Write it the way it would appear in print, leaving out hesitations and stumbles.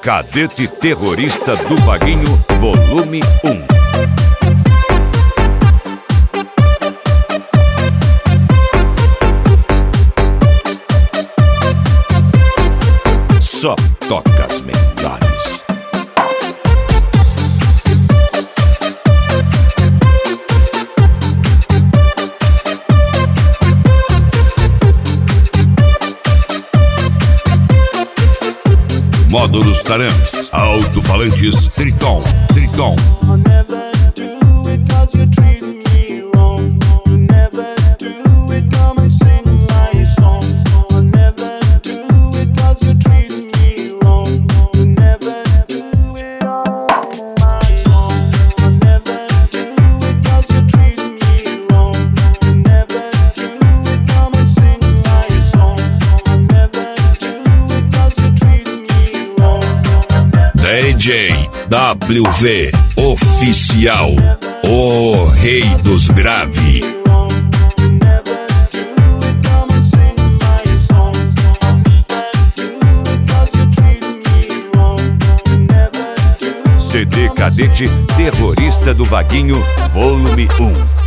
Cadete Terrorista do Vaguinho, volume 1. Só toca as melhores. Módulos Taramps, alto-falantes Triton. DJ WV Oficial, o rei dos grave. CD Cadete Terrorista do Vaguinho, volume 1.